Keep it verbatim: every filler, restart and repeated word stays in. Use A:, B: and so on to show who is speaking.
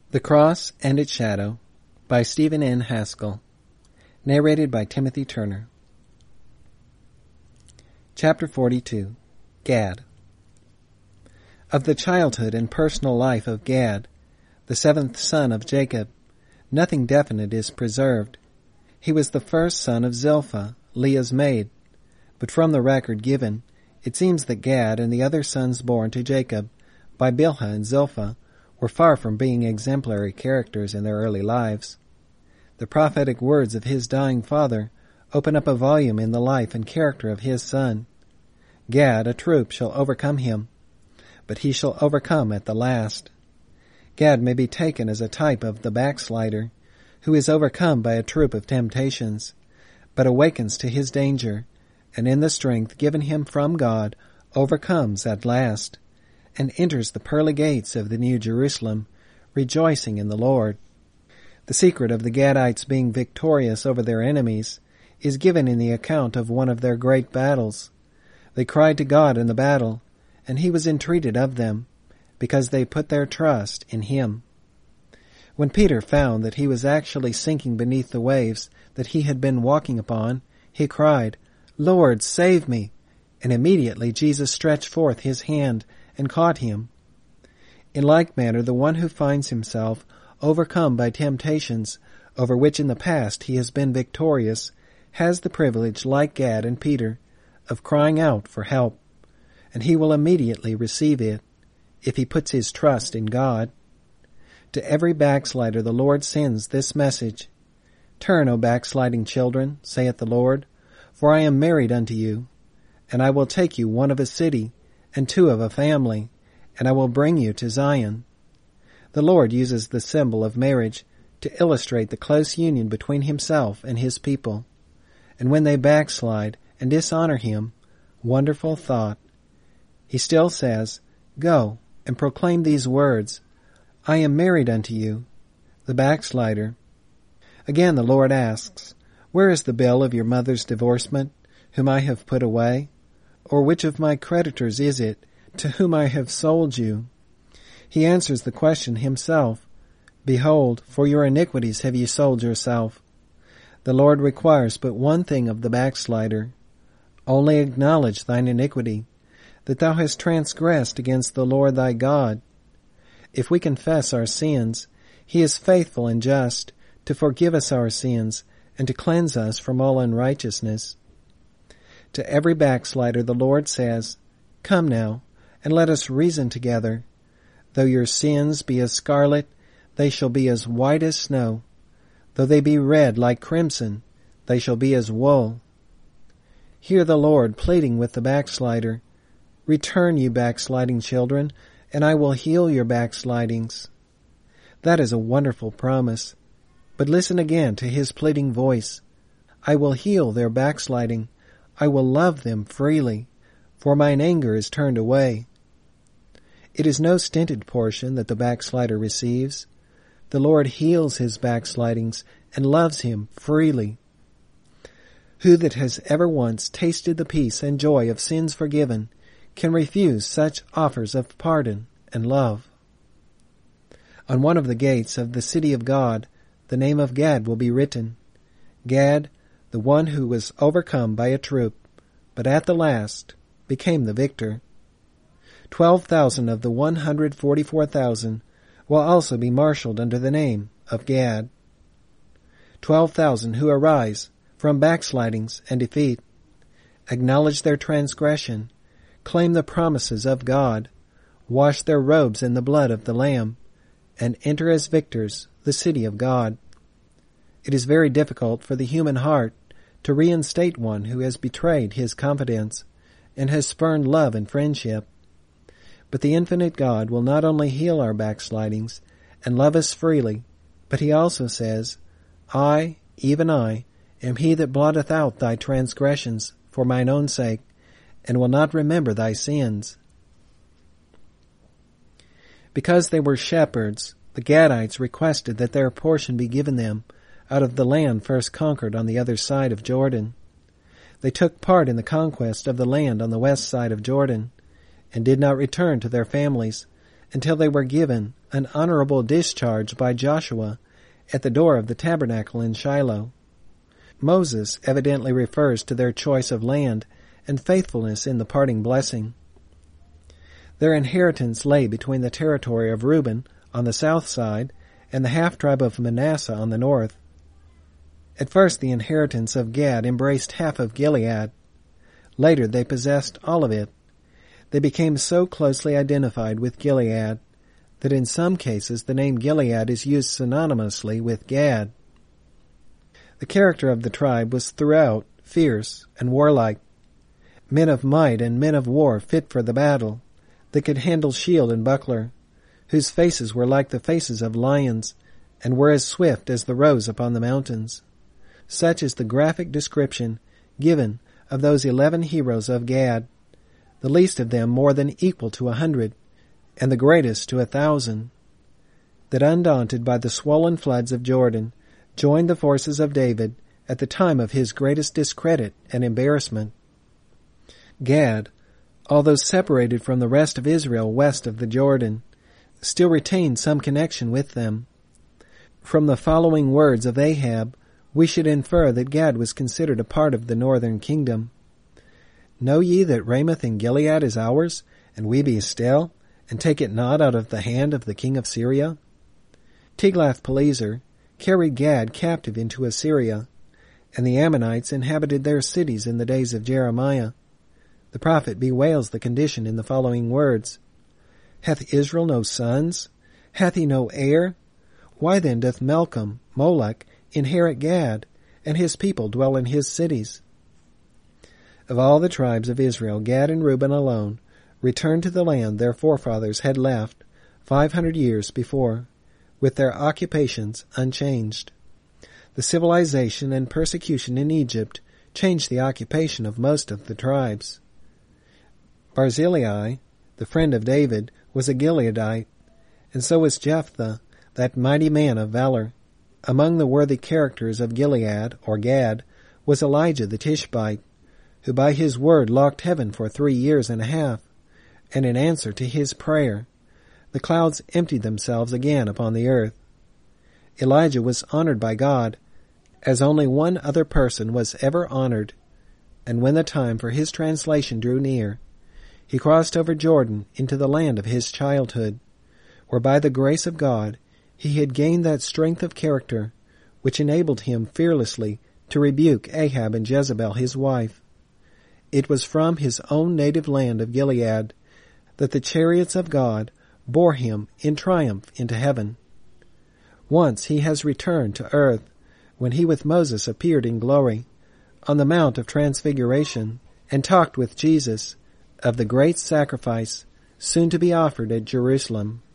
A: The Cross and Its Shadow by Stephen N. Haskell. Narrated by Timothy Turner. Chapter forty-two. Gad. Of the childhood and personal life of Gad, the seventh son of Jacob, nothing definite is preserved. He was the first son of Zilpah, Leah's maid, but from the record given, it seems that Gad and the other sons born to Jacob by Bilhah and Zilpah were far from being exemplary characters in their early lives. The prophetic words of his dying father open up a volume in the life and character of his son. Gad, a troop, shall overcome him, but he shall overcome at the last. Gad may be taken as a type of the backslider, who is overcome by a troop of temptations, but awakens to his danger, and in the strength given him from God, overcomes at last, and enters the pearly gates of the New Jerusalem, rejoicing in the Lord. The secret of the Gadites being victorious over their enemies is given in the account of one of their great battles. They cried to God in the battle, and he was entreated of them, because they put their trust in him. When Peter found that he was actually sinking beneath the waves that he had been walking upon, he cried, "Lord, save me!" And immediately Jesus stretched forth his hand and caught him. In like manner, the one who finds himself overcome by temptations over which in the past he has been victorious has the privilege, like Gad and Peter, of crying out for help, and he will immediately receive it if he puts his trust in God. To every backslider the Lord sends this message: "Turn, O backsliding children, saith the Lord, for I am married unto you, and I will take you one of a city, and two of a family, and I will bring you to Zion." The Lord uses the symbol of marriage to illustrate the close union between himself and his people. And when they backslide and dishonor him, wonderful thought, he still says, "Go and proclaim these words, I am married unto you," the backslider. Again the Lord asks, "Where is the bill of your mother's divorcement, whom I have put away? Or which of my creditors is it, to whom I have sold you?" He answers the question himself, "Behold, for your iniquities have ye sold yourself." The Lord requires but one thing of the backslider: only acknowledge thine iniquity, that thou hast transgressed against the Lord thy God. If we confess our sins, he is faithful and just to forgive us our sins and to cleanse us from all unrighteousness. To every backslider the Lord says, "Come now, and let us reason together. Though your sins be as scarlet, they shall be as white as snow. Though they be red like crimson, they shall be as wool." Hear the Lord pleading with the backslider, "Return, you backsliding children, and I will heal your backslidings." That is a wonderful promise. But listen again to his pleading voice. "I will heal their backsliding. I will love them freely, for mine anger is turned away." It is no stinted portion that the backslider receives. The Lord heals his backslidings and loves him freely. Who that has ever once tasted the peace and joy of sins forgiven can refuse such offers of pardon and love? On one of the gates of the city of God, the name of Gad will be written. Gad, the one who was overcome by a troop, but at the last became the victor. Twelve thousand of the one hundred forty-four thousand will also be marshaled under the name of Gad. Twelve thousand who arise from backslidings and defeat, acknowledge their transgression, claim the promises of God, wash their robes in the blood of the Lamb, and enter as victors the city of God. It is very difficult for the human heart to reinstate one who has betrayed his confidence and has spurned love and friendship. But the infinite God will not only heal our backslidings and love us freely, but he also says, "I, even I, am he that blotteth out thy transgressions for mine own sake, and will not remember thy sins." Because they were shepherds, the Gadites requested that their portion be given them out of the land first conquered on the other side of Jordan. They took part in the conquest of the land on the west side of Jordan, and did not return to their families until they were given an honorable discharge by Joshua at the door of the tabernacle in Shiloh. Moses evidently refers to their choice of land and faithfulness in the parting blessing. Their inheritance lay between the territory of Reuben on the south side and the half-tribe of Manasseh on the north. At first the inheritance of Gad embraced half of Gilead. Later they possessed all of it. They became so closely identified with Gilead that in some cases the name Gilead is used synonymously with Gad. The character of the tribe was throughout fierce and warlike, men of might and men of war fit for the battle, that could handle shield and buckler, whose faces were like the faces of lions, and were as swift as the roes upon the mountains. Such is the graphic description given of those eleven heroes of Gad, the least of them more than equal to a hundred, and the greatest to a thousand, that undaunted by the swollen floods of Jordan, joined the forces of David at the time of his greatest discredit and embarrassment. Gad, although separated from the rest of Israel west of the Jordan, still retained some connection with them. From the following words of Ahab, we should infer that Gad was considered a part of the northern kingdom. Know ye that Ramoth in Gilead is ours, and we be still, and take it not out of the hand of the king of Syria? Tiglath-Pileser carried Gad captive into Assyria, and the Ammonites inhabited their cities in the days of Jeremiah. The prophet bewails the condition in the following words, Hath Israel no sons? Hath he no heir? Why then doth Malcolm, Molech, inherit Gad, and his people dwell in his cities? Of all the tribes of Israel, Gad and Reuben alone returned to the land their forefathers had left five hundred years before, with their occupations unchanged. The civilization and persecution in Egypt changed the occupation of most of the tribes. Barzillai, the friend of David, was a Gileadite, and so was Jephthah, that mighty man of valor. Among the worthy characters of Gilead, or Gad, was Elijah the Tishbite, who by his word locked heaven for three years and a half, and in answer to his prayer, the clouds emptied themselves again upon the earth. Elijah was honored by God, as only one other person was ever honored, and when the time for his translation drew near, he crossed over Jordan into the land of his childhood, where by the grace of God he had gained that strength of character which enabled him fearlessly to rebuke Ahab and Jezebel his wife. It was from his own native land of Gilead that the chariots of God bore him in triumph into heaven. Once he has returned to earth, when he with Moses appeared in glory on the Mount of Transfiguration, and talked with Jesus of the great sacrifice soon to be offered at Jerusalem.